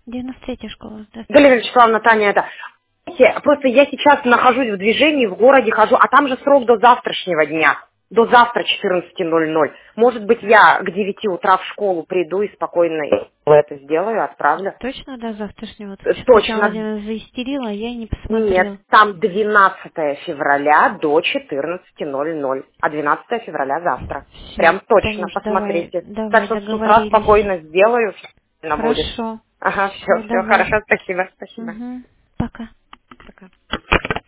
93-я школа, Галина здравствуйте. Вячеславовна, Таня, это... Просто я сейчас нахожусь в движении, в городе хожу, а там же срок до завтрашнего дня, до завтра 14:00. Может быть, я к 9 утра в школу приду и спокойно это сделаю, отправлю. Точно до завтрашнего? Вот сейчас Татьяна Точно. Владимировна заистерила, а я и не Нет, посмотрела. там 12 февраля до 14:00, а 12 февраля завтра. Все, Прям точно, Танюш, давай, посмотрите. Так давай, что с утра договорились. спокойно сделаю, все будет. Хорошо. Ага, Все, все, давай. хорошо, спасибо, спасибо. Угу. Пока. Пока.